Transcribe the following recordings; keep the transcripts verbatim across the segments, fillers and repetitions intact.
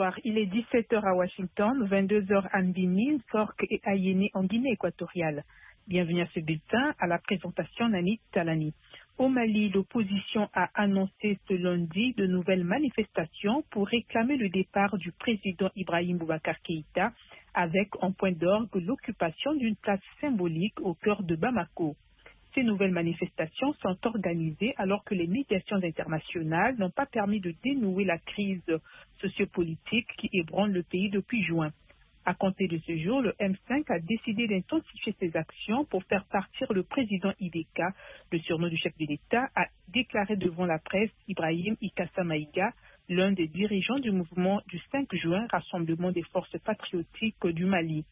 Bonsoir, il est dix-sept heures à Washington, vingt-deux heures à Mbini, Sork et à Yéné en Guinée équatoriale. Bienvenue à ce bulletin, à la présentation Nani Talani. Au Mali, l'opposition a annoncé ce lundi de nouvelles manifestations pour réclamer le départ du président Ibrahim Boubacar Keïta avec en point d'orgue l'occupation d'une place symbolique au cœur de Bamako. Ces nouvelles manifestations sont organisées alors que les médiations internationales n'ont pas permis de dénouer la crise sociopolitique qui ébranle le pays depuis juin. À compter de ce jour, le M cinq a décidé d'intensifier ses actions pour faire partir le président I D K, le surnom du chef de l'État, a déclaré devant la presse Ibrahim Ikassa Maïga, l'un des dirigeants du mouvement du cinq juin, Rassemblement des forces patriotiques du Mali.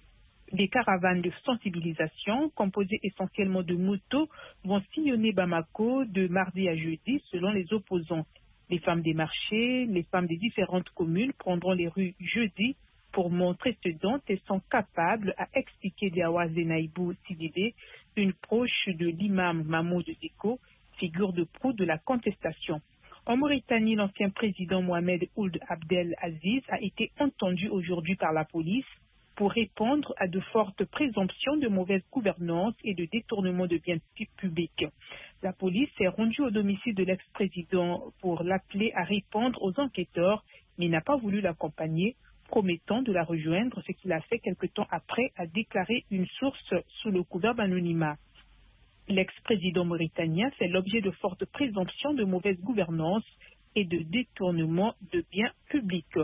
Des caravanes de sensibilisation, composées essentiellement de motos, vont sillonner Bamako de mardi à jeudi selon les opposants. Les femmes des marchés, les femmes des différentes communes prendront les rues jeudi pour montrer ce dont elles sont capables, a expliqué Diawa Zenaïbou Sidibé, une proche de l'imam Mahmoud Diko, figure de proue de la contestation. En Mauritanie, l'ancien président Mohamed Ould Abdel Aziz a été entendu aujourd'hui par la police pour répondre à de fortes présomptions de mauvaise gouvernance et de détournement de biens publics. La police s'est rendue au domicile de l'ex-président pour l'appeler à répondre aux enquêteurs, mais n'a pas voulu l'accompagner, promettant de la rejoindre, ce qu'il a fait quelque temps après, a déclaré une source sous le couvert d'anonymat. L'ex-président mauritanien fait l'objet de fortes présomptions de mauvaise gouvernance et de détournement de biens publics.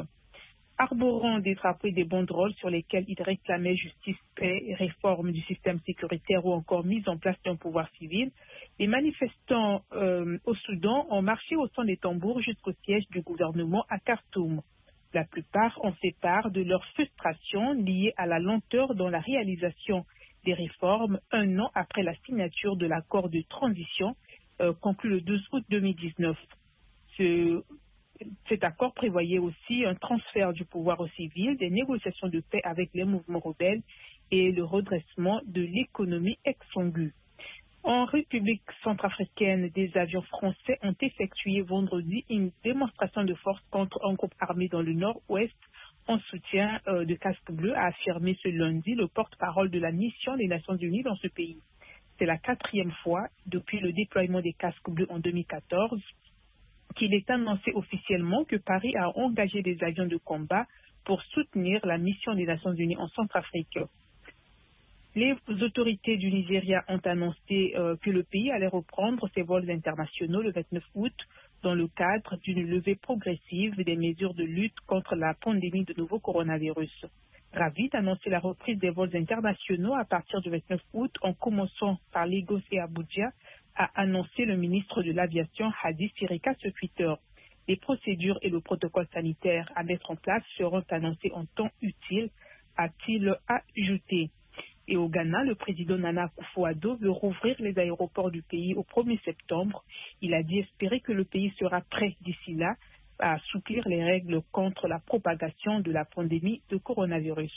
Arborant des drapeaux et des banderoles sur lesquels il réclamait justice, paix, réforme du système sécuritaire ou encore mise en place d'un pouvoir civil, les manifestants euh, au Soudan ont marché au son des tambours jusqu'au siège du gouvernement à Khartoum. La plupart ont fait part de leur frustration liée à la lenteur dans la réalisation des réformes un an après la signature de l'accord de transition euh, conclu le douze août deux mille dix-neuf. Ce Cet accord prévoyait aussi un transfert du pouvoir aux civils, des négociations de paix avec les mouvements rebelles et le redressement de l'économie exsangue. En République centrafricaine, des avions français ont effectué vendredi une démonstration de force contre un groupe armé dans le nord-ouest en soutien euh, de Casque Bleu, a affirmé ce lundi le porte-parole de la mission des Nations Unies dans ce pays. C'est la quatrième fois depuis le déploiement des Casques Bleus en deux mille quatorze qu'il est annoncé officiellement que Paris a engagé des avions de combat pour soutenir la mission des Nations Unies en Centrafrique. Les autorités du Nigeria ont annoncé euh, que le pays allait reprendre ses vols internationaux le vingt-neuf août dans le cadre d'une levée progressive des mesures de lutte contre la pandémie de nouveau coronavirus. Ravi d'annoncer la reprise des vols internationaux à partir du vingt-neuf août en commençant par Lagos et Abuja, a annoncé le ministre de l'Aviation Hadi Sirika sur Twitter. Les procédures et le protocole sanitaire à mettre en place seront annoncés en temps utile, a-t-il ajouté. Et au Ghana, le président Nana Akufo-Addo veut rouvrir les aéroports du pays au premier septembre. Il a dit espérer que le pays sera prêt d'ici là à assouplir les règles contre la propagation de la pandémie de coronavirus.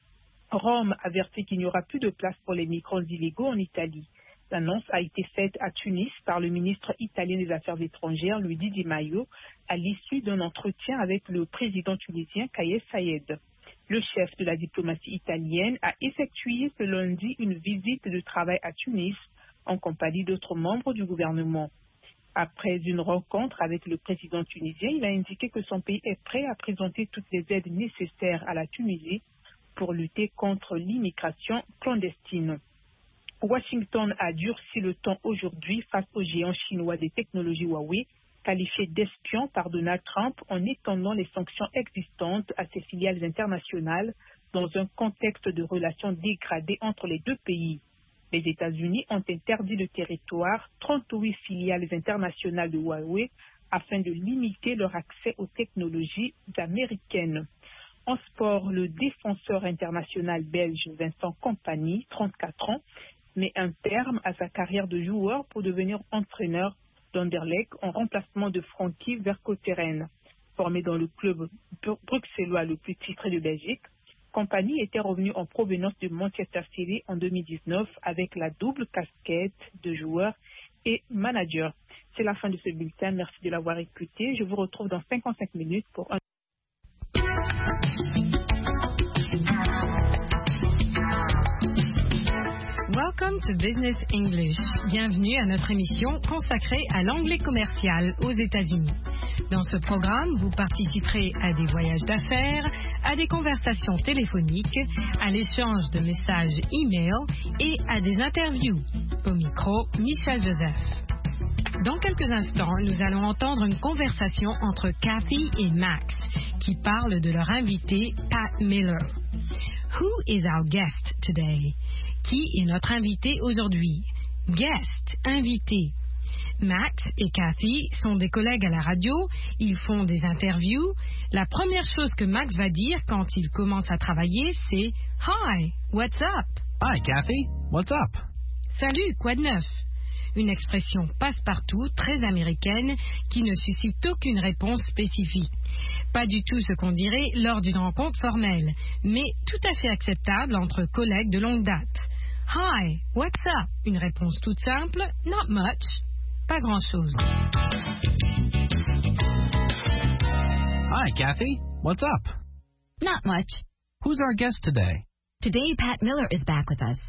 Rome avertit qu'il n'y aura plus de place pour les migrants illégaux en Italie. L'annonce a été faite à Tunis par le ministre italien des Affaires étrangères, Luigi Di Maio, à l'issue d'un entretien avec le président tunisien Kais Saied. Le chef de la diplomatie italienne a effectué ce lundi une visite de travail à Tunis en compagnie d'autres membres du gouvernement. Après une rencontre avec le président tunisien, il a indiqué que son pays est prêt à présenter toutes les aides nécessaires à la Tunisie pour lutter contre l'immigration clandestine. Washington a durci le ton aujourd'hui face au géant chinois des technologies Huawei, qualifié d'espion par Donald Trump en étendant les sanctions existantes à ses filiales internationales dans un contexte de relations dégradées entre les deux pays. Les États-Unis ont interdit le territoire trente-huit filiales internationales de Huawei afin de limiter leur accès aux technologies américaines. En sport, le défenseur international belge Vincent Kompany, trente-quatre ans, met un terme à sa carrière de joueur pour devenir entraîneur d'Anderlecht en remplacement de Frankie Vercoetteren. Formé dans le club bruxellois le plus titré de Belgique, Kompany était revenu en provenance de Manchester City en deux mille dix-neuf avec la double casquette de joueur et manager. C'est la fin de ce bulletin. Merci de l'avoir écouté. Je vous retrouve dans cinquante-cinq minutes pour un Welcome to Business English. Bienvenue à notre émission consacrée à l'anglais commercial aux États-Unis. Dans ce programme, vous participerez à des voyages d'affaires, à des conversations téléphoniques, à l'échange de messages e-mail et à des interviews. Au micro, Michel Joseph. Dans quelques instants, nous allons entendre une conversation entre Cathy et Max qui parlent de leur invité Pat Miller. Who is our guest today? Qui est notre invité aujourd'hui? Guest, invité. Max et Cathy sont des collègues à la radio, ils font des interviews. La première chose que Max va dire quand il commence à travailler, c'est « Hi, what's up? » Hi, Cathy, what's up? Salut, quoi de neuf? Une expression passe-partout, très américaine, qui ne suscite aucune réponse spécifique. Pas du tout ce qu'on dirait lors d'une rencontre formelle, mais tout à fait acceptable entre collègues de longue date. Hi, what's up? Une réponse toute simple, not much, pas grand-chose. Hi, Cathy, what's up? Not much. Who's our guest today? Today, Pat Miller is back with us.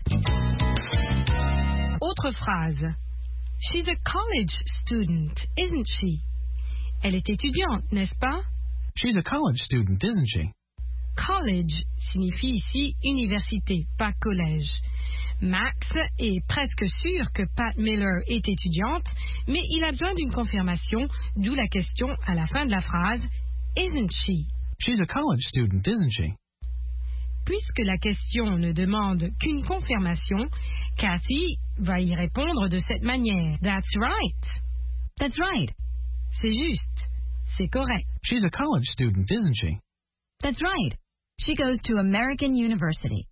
Autre phrase. She's a college student, isn't she? Elle est étudiante, n'est-ce pas? She's a college student, isn't she? College signifie ici université, pas collège. Max est presque sûr que Pat Miller est étudiante, mais il a besoin d'une confirmation, d'où la question à la fin de la phrase « Isn't she ?» She's a college student, isn't she? Puisque la question ne demande qu'une confirmation, Cathy va y répondre de cette manière. That's right. That's right. C'est juste. C'est correct. She's a college student, isn't she? That's right. She goes to American University.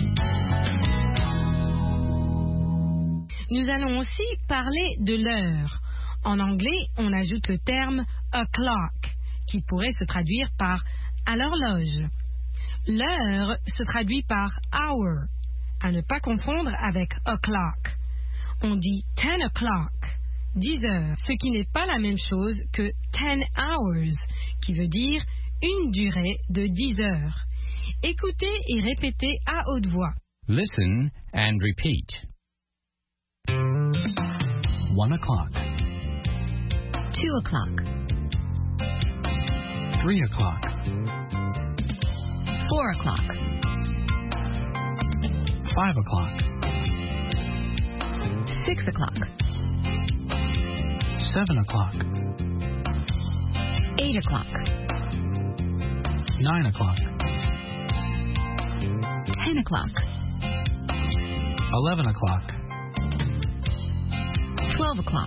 Nous allons aussi parler de l'heure. En anglais, on ajoute le terme o'clock, qui pourrait se traduire par à l'horloge. L'heure se traduit par hour, à ne pas confondre avec o'clock. On dit ten o'clock, dix heures, ce qui n'est pas la même chose que ten hours, qui veut dire une durée de dix heures. Écoutez et répétez à haute voix. Listen and repeat. One o'clock. Two o'clock. Three o'clock. Four o'clock. Five o'clock. Six o'clock. Seven o'clock. Eight o'clock. Nine o'clock. Ten o'clock. Eleven o'clock. Twelve o'clock.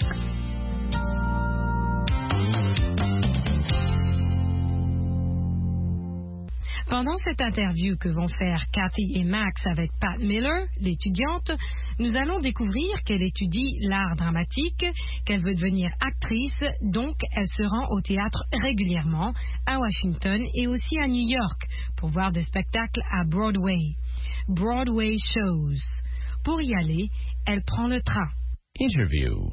Pendant cette interview que vont faire Cathy et Max avec Pat Miller, l'étudiante, nous allons découvrir qu'elle étudie l'art dramatique, qu'elle veut devenir actrice, donc elle se rend au théâtre régulièrement, à Washington et aussi à New York, pour voir des spectacles à Broadway. Broadway shows. Pour y aller, elle prend le train. Interview.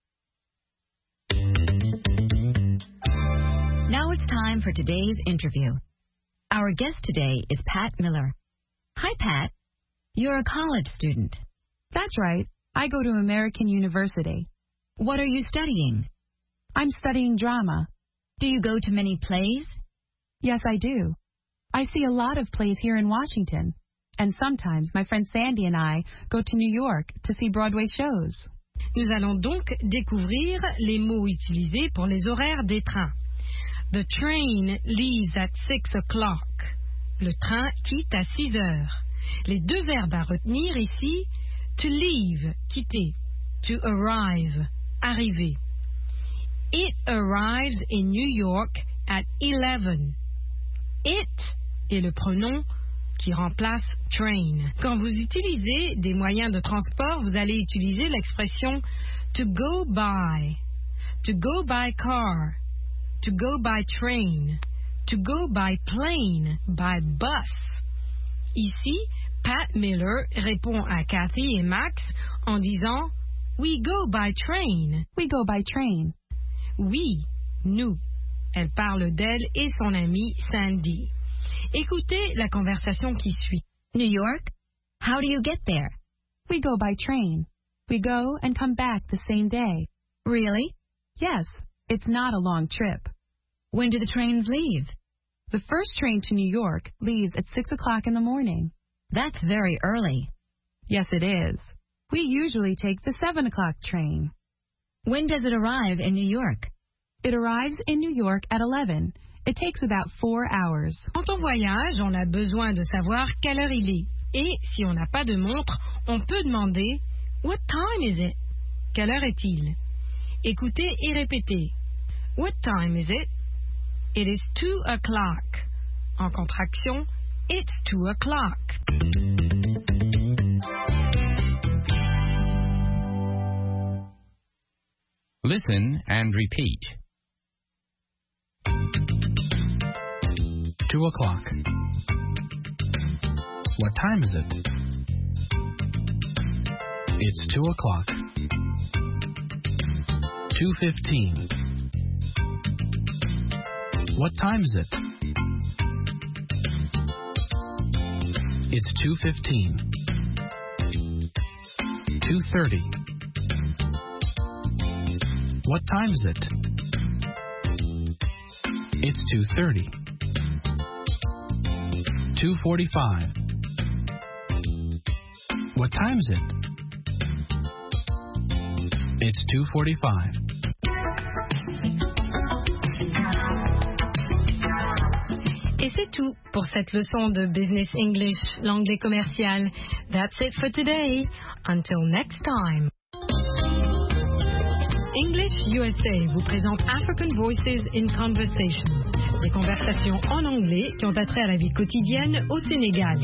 Now it's time for today's interview. Our guest today is Pat Miller. Hi, Pat. You're a college student. That's right. I go to American University. What are you studying? I'm studying drama. Do you go to many plays? Yes, I do. I see a lot of plays here in Washington. And sometimes my friend Sandy and I go to New York to see Broadway shows. Nous allons donc découvrir les mots utilisés pour les horaires des trains. The train leaves at six o'clock. Le train quitte à six heures. Les deux verbes à retenir ici, to leave, quitter, to arrive, arriver. It arrives in New York at eleven. It est le pronom qui remplace train. Quand vous utilisez des moyens de transport, vous allez utiliser l'expression to go by, to go by car, to go by train, to go by plane, by bus. Ici, Pat Miller répond à Cathy et Max en disant « We go by train ». We go by train. Oui, nous. Elle parle d'elle et son amie Sandy. Écoutez la conversation qui suit. New York? How do you get there? We go by train. We go and come back the same day. Really? Yes, it's not a long trip. When do the trains leave? The first train to New York leaves at six o'clock in the morning. That's very early. Yes, it is. We usually take the seven o'clock train. When does it arrive in New York? It arrives in New York at eleven. It takes about four hours. Quand on voyage, on a besoin de savoir quelle heure il est. Et si on n'a pas de montre, on peut demander « What time is it ?» Quelle heure est-il? Écoutez et répétez. What time is it? It is two o'clock. En contraction, it's two o'clock. Listen and repeat. Two o'clock. What time is it? It's two o'clock. Two fifteen. What time is it? It's two fifteen. Two thirty. What time is it? It's two thirty. Two forty-five. What time is it? It's two forty-five. Et c'est tout pour cette leçon de Business English, l'anglais commercial. That's it for today. Until next time. English U S A vous présente African Voices in Conversation. Des conversations en anglais qui ont attrait à la vie quotidienne au Sénégal.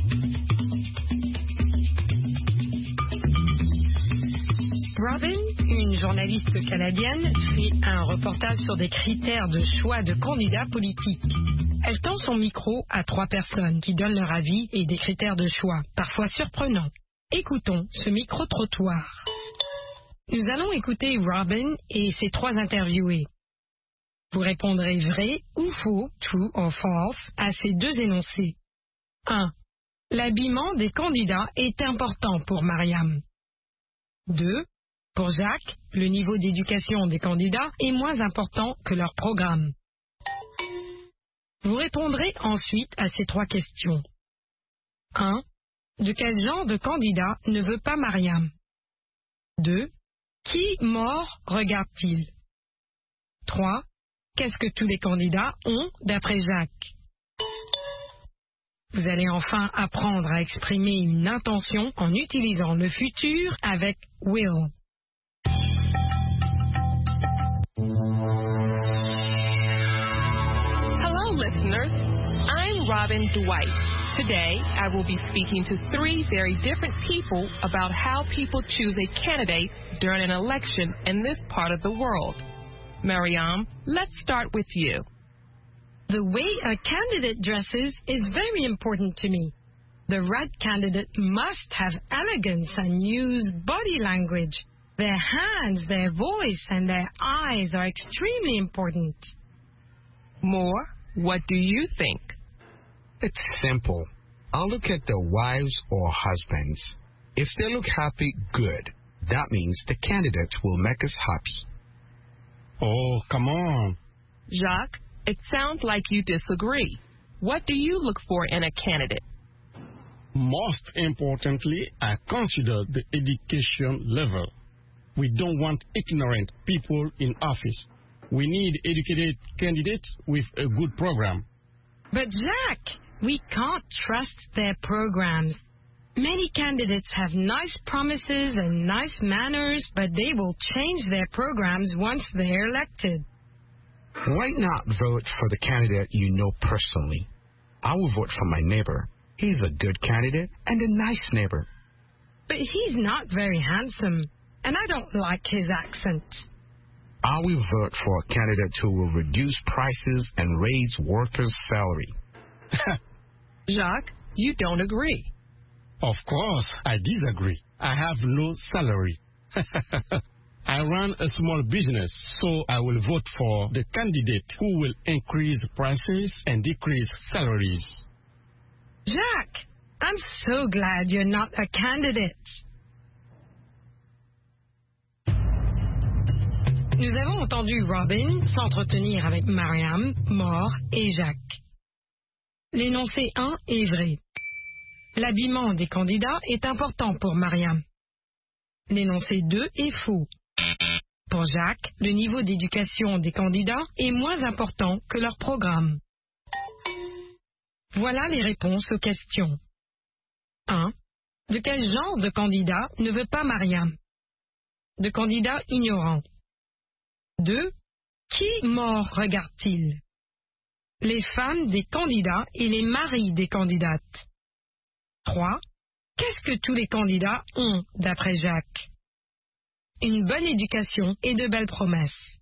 Robin, une journaliste canadienne, fait un reportage sur des critères de choix de candidats politiques. Elle tend son micro à trois personnes qui donnent leur avis et des critères de choix, parfois surprenants. Écoutons ce micro-trottoir. Nous allons écouter Robin et ses trois interviewés. Vous répondrez vrai ou faux, true or false, à ces deux énoncés. un. L'habillement des candidats est important pour Mariam. deux. Pour Jacques, le niveau d'éducation des candidats est moins important que leur programme. Vous répondrez ensuite à ces trois questions. un. De quel genre de candidat ne veut pas Mariam? deux. Qui mort regarde-t-il? trois. Qu'est-ce que tous les candidats ont d'après Jacques? Vous allez enfin apprendre à exprimer une intention en utilisant le futur avec will. Hello, listeners. I'm Robin Dwight. Today, I will be speaking to three very different people about how people choose a candidate during an election in this part of the world. Mariam, let's start with you. The way a candidate dresses is very important to me. The right candidate must have elegance and use body language. Their hands, their voice, and their eyes are extremely important. Moore, what do you think? It's simple. I'll look at their wives or husbands. If they look happy, good. That means the candidate will make us happy. Oh, come on. Jacques, it sounds like you disagree. What do you look for in a candidate? Most importantly, I consider the education level. We don't want ignorant people in office. We need educated candidates with a good program. But Jacques, we can't trust their programs. Many candidates have nice promises and nice manners, but they will change their programs once they're elected. Why not vote for the candidate you know personally? I will vote for my neighbor. He's a good candidate and a nice neighbor. But he's not very handsome, and I don't like his accent. I will vote for a candidate who will reduce prices and raise workers' salary. Jacques, you don't agree. Of course, I disagree. I have no salary. I run a small business, so I will vote for the candidate who will increase prices and decrease salaries. Jacques, I'm so glad you're not a candidate. Nous avons entendu Robin s'entretenir avec Mariam, Mort et Jacques. L'énoncé un est vrai. L'habillement des candidats est important pour Mariam. L'énoncé deux est faux. Pour Jacques, le niveau d'éducation des candidats est moins important que leur programme. Voilà les réponses aux questions. un. De quel genre de candidat ne veut pas Mariam? De candidat ignorant. deux. Qui Mort regarde-t-il? Les femmes des candidats et les maris des candidates. trois. Qu'est-ce que tous les candidats ont, d'après Jacques? Une bonne éducation et de belles promesses.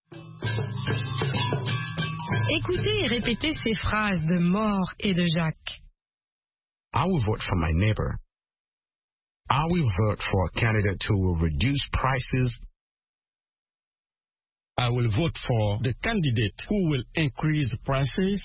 Écoutez et répétez ces phrases de Mort et de Jacques. I will vote for my neighbor. I will vote for a candidate who will reduce prices. I will vote for the candidate who will increase prices.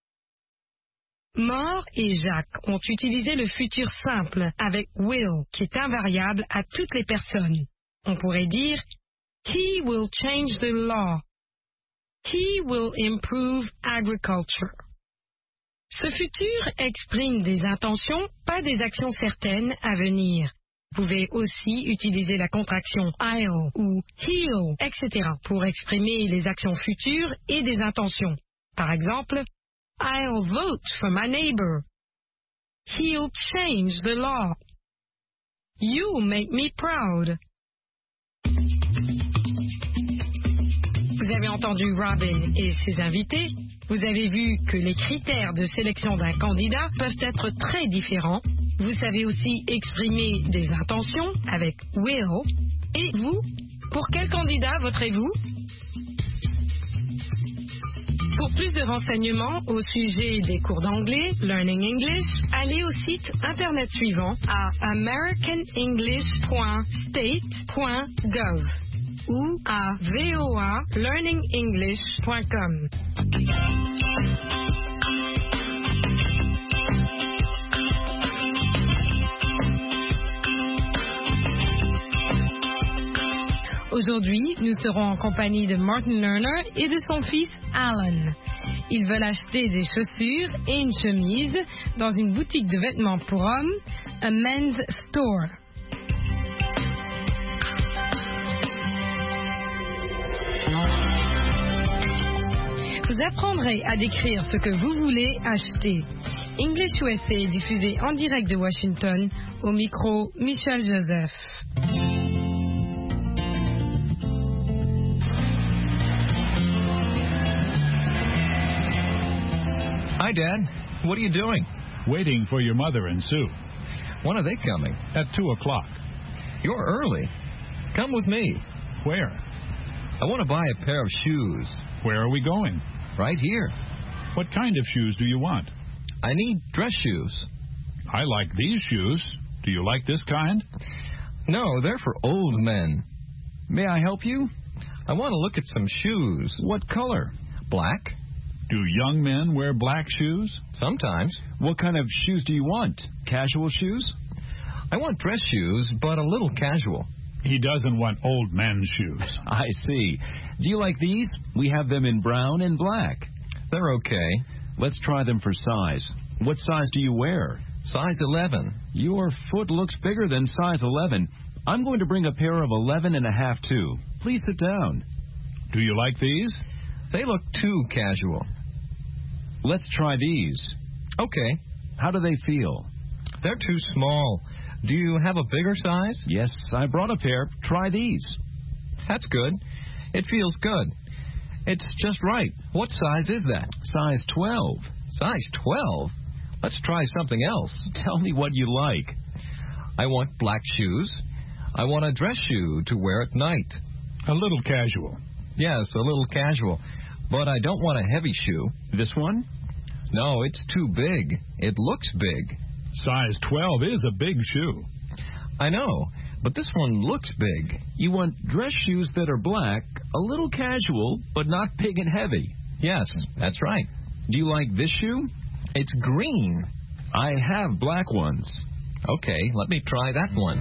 Mort et Jacques ont utilisé le futur simple avec will, qui est invariable à toutes les personnes. On pourrait dire He will change the law. He will improve agriculture. Ce futur exprime des intentions, pas des actions certaines à venir. Vous pouvez aussi utiliser la contraction I'll ou he'll, et cetera pour exprimer les actions futures et des intentions. Par exemple, I'll vote for my neighbor. He'll change the law. You'll make me proud. Vous avez entendu Robin et ses invités. Vous avez vu que les critères de sélection d'un candidat peuvent être très différents. Vous savez aussi exprimer des intentions avec will. Et vous, pour quel candidat voterez-vous? Pour plus de renseignements au sujet des cours d'anglais, Learning English, allez au site internet suivant à american english point state point gov ou à v o a learning english point com. Aujourd'hui, nous serons en compagnie de Martin Lerner et de son fils Alan. Ils veulent acheter des chaussures et une chemise dans une boutique de vêtements pour hommes, a men's store. Vous apprendrez à décrire ce que vous voulez acheter. English U S A est diffusé en direct de Washington, au micro Michel Joseph. Hi, Dad. What are you doing? Waiting for your mother and Sue. When are they coming? At two o'clock. You're early. Come with me. Where? I want to buy a pair of shoes. Where are we going? Right here. What kind of shoes do you want? I need dress shoes. I like these shoes. Do you like this kind? No, they're for old men. May I help you? I want to look at some shoes. What color? Black. Do young men wear black shoes? Sometimes. What kind of shoes do you want? Casual shoes? I want dress shoes, but a little casual. He doesn't want old men's shoes. I see. Do you like these? We have them in brown and black. They're okay. Let's try them for size. What size do you wear? Size eleven. Your foot looks bigger than size eleven. I'm going to bring a pair of eleven and a half too. Please sit down. Do you like these? They look too casual. Let's try these. Okay. How do they feel? They're too small. Do you have a bigger size? Yes, I brought a pair. Try these. That's good. It feels good. It's just right. What size is that? Size twelve. Size twelve? Let's try something else. Tell me what you like. I want black shoes. I want a dress shoe to wear at night. A little casual. Yes, a little casual. But I don't want a heavy shoe. This one? No, it's too big. It looks big. Size twelve is a big shoe. I know, but this one looks big. You want dress shoes that are black, a little casual, but not big and heavy. Yes, that's right. Do you like this shoe? It's green. I have black ones. Okay, let me try that one.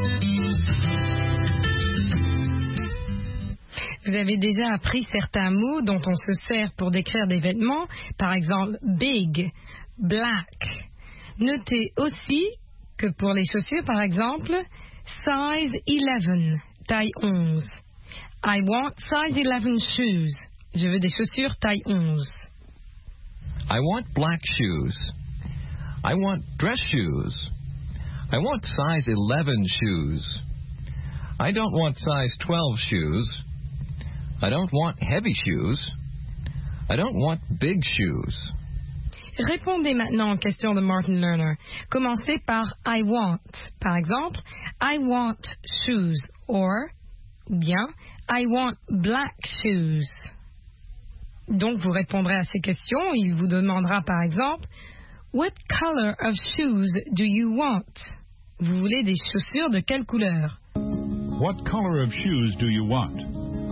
Vous avez déjà appris certains mots dont on se sert pour décrire des vêtements, par exemple big, black. Notez aussi que pour les chaussures, par exemple, size eleven, taille onze. I want size eleven shoes. Je veux des chaussures taille onze. I want black shoes. I want dress shoes. I want size eleven shoes. I don't want size twelve shoes. I don't want heavy shoes. I don't want big shoes. Répondez maintenant aux questions de Martin Lerner. Commencez par I want. Par exemple, I want shoes or bien I want black shoes. Donc vous répondrez à ces questions. Il vous demandera par exemple What color of shoes do you want? Vous voulez des chaussures de quelle couleur? What color of shoes do you want?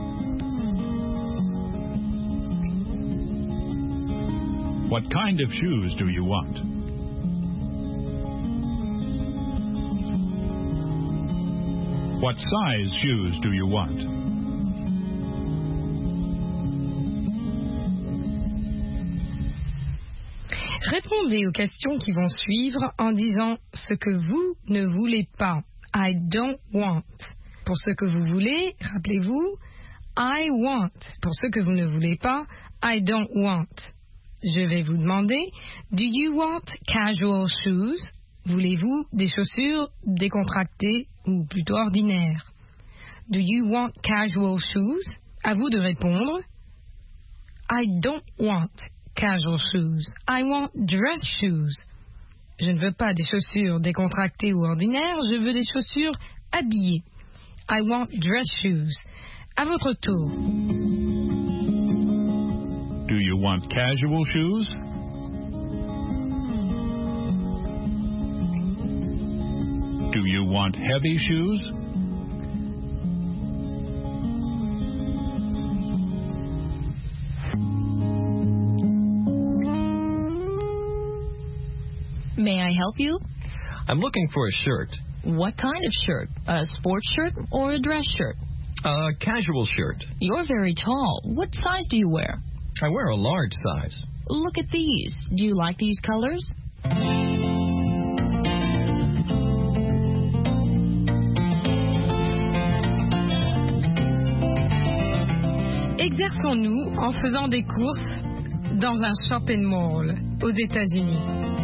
What kind of shoes do you want? What size shoes do you want? Répondez aux questions qui vont suivre en disant ce que vous ne voulez pas. I don't want. Pour ce que vous voulez, rappelez-vous, I want. Pour ce que vous ne voulez pas, I don't want. Je vais vous demander, do you want casual shoes? Voulez-vous des chaussures décontractées ou plutôt ordinaires? Do you want casual shoes? À vous de répondre. I don't want casual shoes. I want dress shoes. Je ne veux pas des chaussures décontractées ou ordinaires, je veux des chaussures habillées. I want dress shoes. À votre tour. Do you want casual shoes? Do you want heavy shoes? May I help you? I'm looking for a shirt. What kind of shirt? A sports shirt or a dress shirt? A casual shirt. You're very tall. What size do you wear? I wear a large size. Look at these. Do you like these colors? Exerçons-nous en faisant des courses dans un shopping mall aux États-Unis.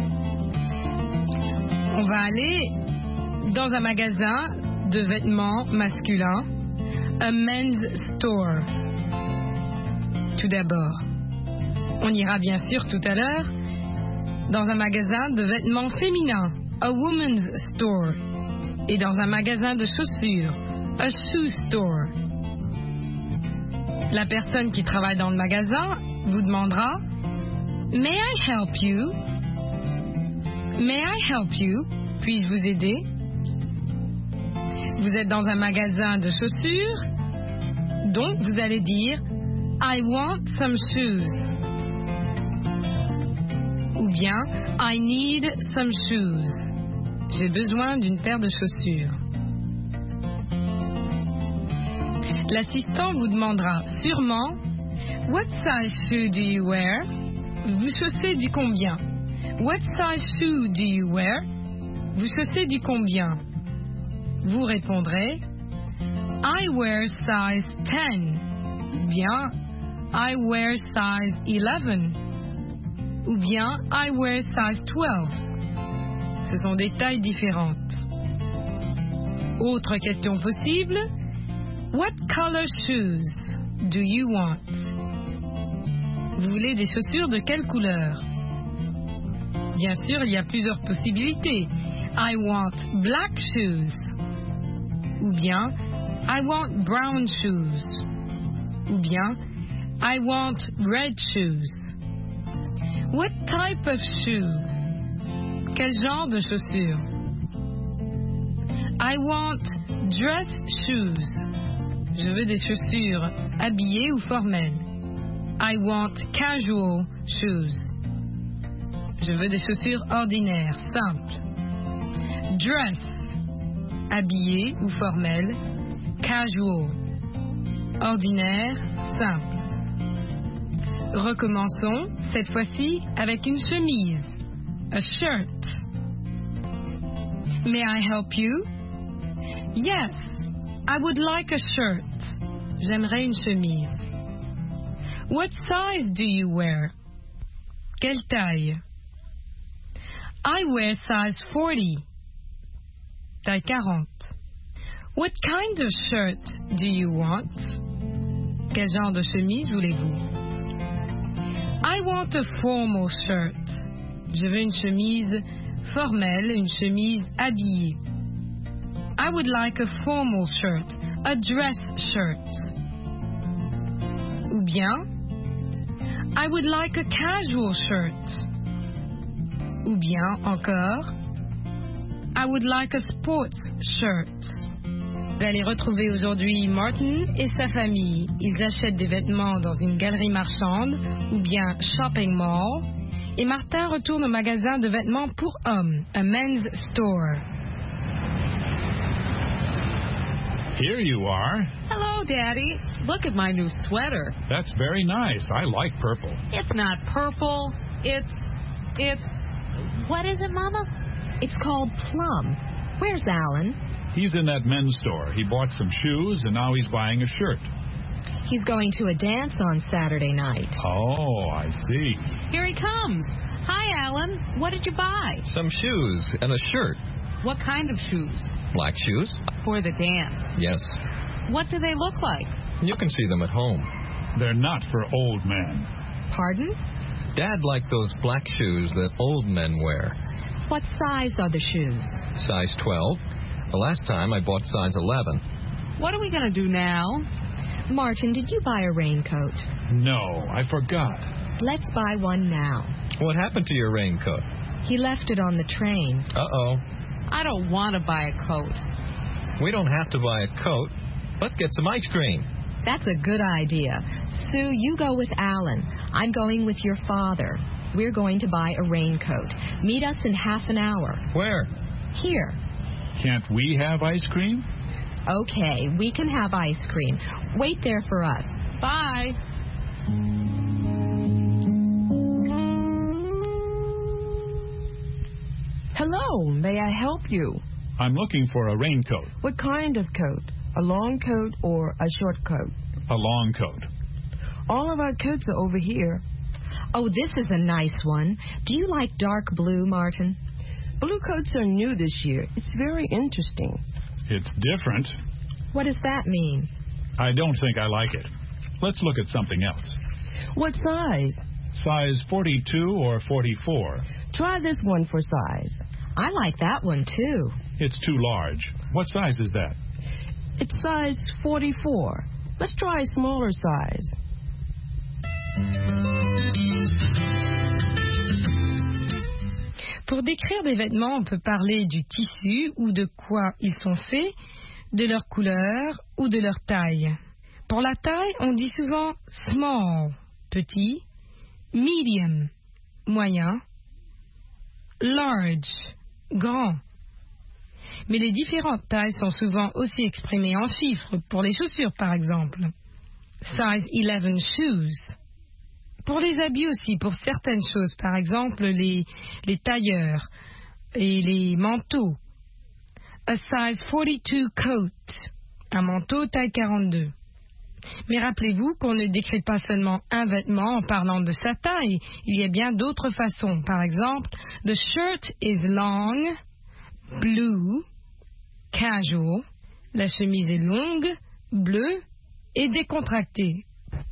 On va aller dans un magasin de vêtements masculins, a men's store. Tout d'abord, on ira bien sûr tout à l'heure dans un magasin de vêtements féminins, a woman's store, et dans un magasin de chaussures, a shoe store. La personne qui travaille dans le magasin vous demandera May I help you? May I help you? Puis-je vous aider? Vous êtes dans un magasin de chaussures, donc vous allez dire I want some shoes. Ou bien I need some shoes. J'ai besoin d'une paire de chaussures. L'assistant vous demandera sûrement What size shoe do you wear? Vous chaussez du combien? What size shoe do you wear? Vous chaussez du combien? Vous répondrez I wear size ten. Ou bien I wear size eleven. Ou bien I wear size twelve. Ce sont des tailles différentes. Autre question possible. What color shoes do you want? Vous voulez des chaussures de quelle couleur? Bien sûr, il y a plusieurs possibilités. I want black shoes. Ou bien, I want brown shoes. Ou bien, I want red shoes. What type of shoe? Quel genre de chaussures? I want Dress shoes. Je veux des chaussures habillées ou formelles. I want casual shoes. Je veux des chaussures ordinaires, simples. Dress. Habillé ou formel. Casual. Ordinaire, simple. Recommençons, cette fois-ci avec une chemise. A shirt. May I help you? Yes, I would like a shirt. J'aimerais une chemise. What size do you wear? Quelle taille? I wear size forty. Taille quarante. What kind of shirt do you want? Quel genre de chemise voulez-vous? I want a formal shirt. Je veux une chemise formelle, une chemise habillée. I would like a formal shirt, a dress shirt. Ou bien, I would like a casual shirt. Ou bien encore, I would like a sports shirt. Vous allez retrouver aujourd'hui Martin et sa famille. Ils achètent des vêtements dans une galerie marchande ou bien shopping mall. Et Martin retourne au magasin de vêtements pour hommes, a men's store. Here you are. Hello, Daddy. Look at my new sweater. That's very nice. I like purple. It's not purple. It's... it's... What is it, Mama? It's called plum. Where's Alan? He's in that men's store. He bought some shoes, and now he's buying a shirt. He's going to a dance on Saturday night. Oh, I see. Here he comes. Hi, Alan. What did you buy? Some shoes and a shirt. What kind of shoes? Black shoes? For the dance. Yes. What do they look like? You can see them at home. They're not for old men. Pardon? Dad liked those black shoes that old men wear. What size are the shoes? Size twelve. The last time I bought size eleven. What are we going to do now? Martin, did you buy a raincoat? No, I forgot. Let's buy one now. What happened to your raincoat? He left it on the train. Uh-oh. I don't want to buy a coat. We don't have to buy a coat. Let's get some ice cream. That's a good idea. Sue, you go with Alan. I'm going with your father. We're going to buy a raincoat. Meet us in half an hour. Where? Here. Can't we have ice cream? Okay, we can have ice cream. Wait there for us. Bye. Hello, may I help you? I'm looking for a raincoat. What kind of coat? A long coat or a short coat? A long coat. All of our coats are over here. Oh, this is a nice one. Do you like dark blue, Martin? Blue coats are new this year. It's very interesting. It's different. What does that mean? I don't think I like it. Let's look at something else. What size? Size forty-two or forty-four. Try this one for size. I like that one, too. It's too large. What size is that? It's size forty-four. Let's try a smaller size. Pour décrire des vêtements, on peut parler du tissu ou de quoi ils sont faits, de leur couleur ou de leur taille. Pour la taille, on dit souvent small, petit, medium, moyen, large, grand. Mais les différentes tailles sont souvent aussi exprimées en chiffres, pour les chaussures par exemple. Size eleven shoes. Pour les habits aussi, pour certaines choses, par exemple les, les tailleurs et les manteaux. A size forty-two coat, un manteau taille quarante-deux. Mais rappelez-vous qu'on ne décrit pas seulement un vêtement en parlant de sa taille. Il y a bien d'autres façons. Par exemple, the shirt is long, blue, casual. La chemise est longue, bleue et décontractée.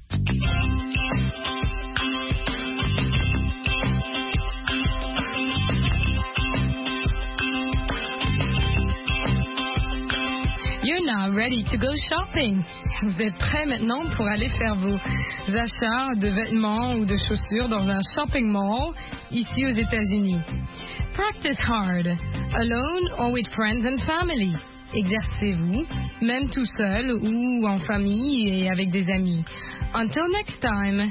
You're now ready to go shopping. Vous êtes prêts maintenant pour aller faire vos achats de vêtements ou de chaussures dans un shopping mall ici aux États-Unis. Practice hard, alone or with friends and family. Exercez-vous, même tout seul ou en famille et avec des amis. Until next time,